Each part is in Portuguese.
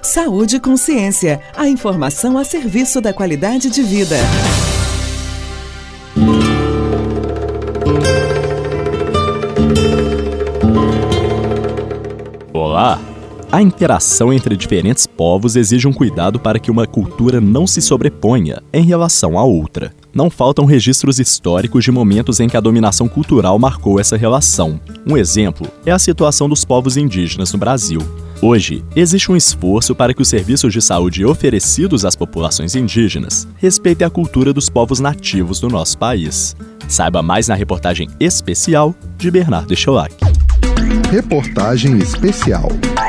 Saúde e Consciência, a informação a serviço da qualidade de vida. Olá! A interação entre diferentes povos exige um cuidado para que uma cultura não se sobreponha em relação à outra. Não faltam registros históricos de momentos em que a dominação cultural marcou essa relação. Um exemplo é a situação dos povos indígenas no Brasil. Hoje, existe um esforço para que os serviços de saúde oferecidos às populações indígenas respeitem a cultura dos povos nativos do nosso país. Saiba mais na reportagem especial de Bernardo Echelac. Reportagem especial.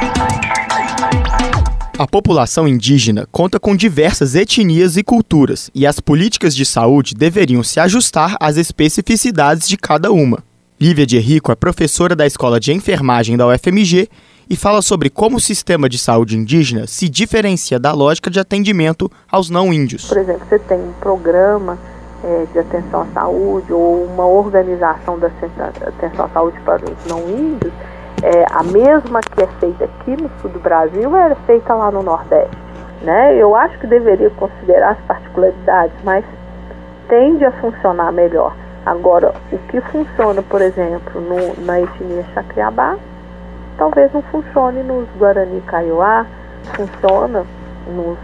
A população indígena conta com diversas etnias e culturas, e as políticas de saúde deveriam se ajustar às especificidades de cada uma. Lívia de Rico é professora da Escola de Enfermagem da UFMG e fala sobre como o sistema de saúde indígena se diferencia da lógica de atendimento aos não-índios. Por exemplo, você tem um programa de atenção à saúde ou uma organização da atenção à saúde para os não-índios, a mesma que é feita aqui no sul do Brasil era feita lá no Nordeste, né? Eu acho que deveria considerar as particularidades, mas tende a funcionar melhor. Agora, o que funciona, por exemplo, na etnia Xacriabá, talvez não funcione nos Guarani Kaiowá, funciona nos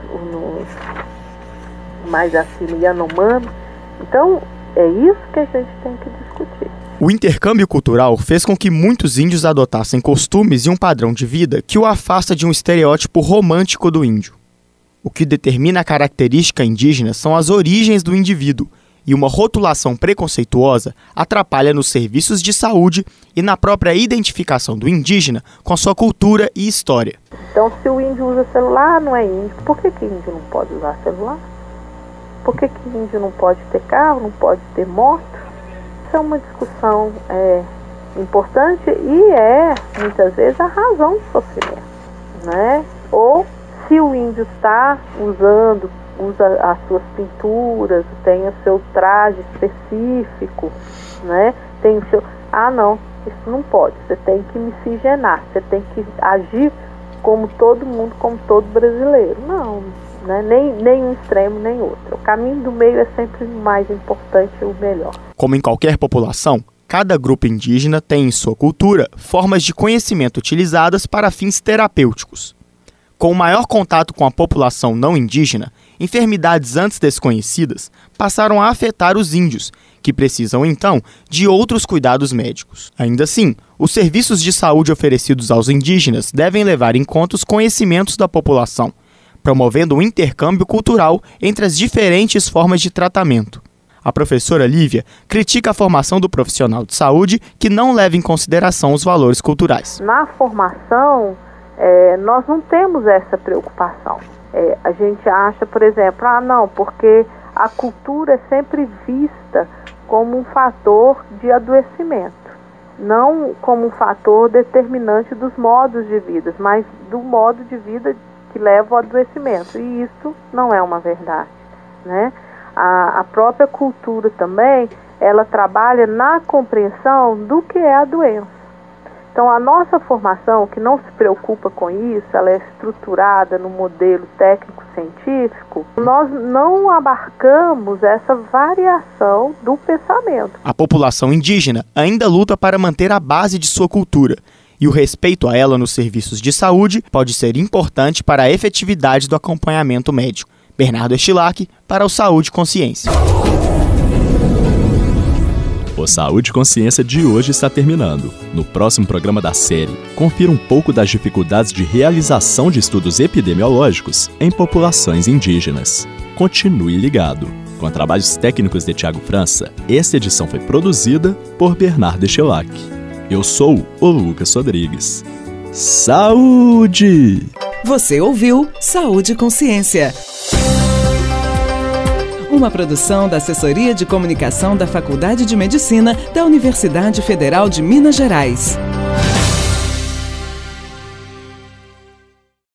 mais acima Yanomami. Então, é isso que a gente tem que discutir. O intercâmbio cultural fez com que muitos índios adotassem costumes e um padrão de vida que o afasta de um estereótipo romântico do índio. O que determina a característica indígena são as origens do indivíduo, e uma rotulação preconceituosa atrapalha nos serviços de saúde e na própria identificação do indígena com a sua cultura e história. Então, se o índio usa celular, não é índio. Por que índio não pode usar celular? Por que índio não pode ter carro, não pode ter moto? Isso é uma discussão importante e muitas vezes, a razão do sofrimento, né? Ou se o índio usa as suas pinturas, tem o seu traje específico, né? Tem o seu... não, isso não pode, você tem que miscigenar, você tem que agir como todo mundo, como todo brasileiro. Não, né? Nem um extremo, nem outro. O caminho do meio é sempre o mais importante e o melhor. Como em qualquer população, cada grupo indígena tem em sua cultura formas de conhecimento utilizadas para fins terapêuticos. Com o maior contato com a população não indígena, enfermidades antes desconhecidas passaram a afetar os índios, que precisam, então, de outros cuidados médicos. Ainda assim, os serviços de saúde oferecidos aos indígenas devem levar em conta os conhecimentos da população, promovendo um intercâmbio cultural entre as diferentes formas de tratamento. A professora Lívia critica a formação do profissional de saúde que não leva em consideração os valores culturais. Na formação, nós não temos essa preocupação. A gente acha, por exemplo, porque a cultura é sempre vista como um fator de adoecimento, não como um fator determinante dos modos de vida, mas do modo de vida que leva ao adoecimento, e isso não é uma verdade, né? A própria cultura também, ela trabalha na compreensão do que é a doença. Então, a nossa formação, que não se preocupa com isso, ela é estruturada no modelo técnico-científico, nós não abarcamos essa variação do pensamento. A população indígena ainda luta para manter a base de sua cultura, e o respeito a ela nos serviços de saúde pode ser importante para a efetividade do acompanhamento médico. Bernardo Echelac, para o Saúde e Consciência. O Saúde e Consciência de hoje está terminando. No próximo programa da série, confira um pouco das dificuldades de realização de estudos epidemiológicos em populações indígenas. Continue ligado. Com trabalhos técnicos de Tiago França, esta edição foi produzida por Bernardo Echelac. Eu sou o Lucas Rodrigues. Saúde! Você ouviu Saúde e Consciência. Uma produção da Assessoria de Comunicação da Faculdade de Medicina da Universidade Federal de Minas Gerais.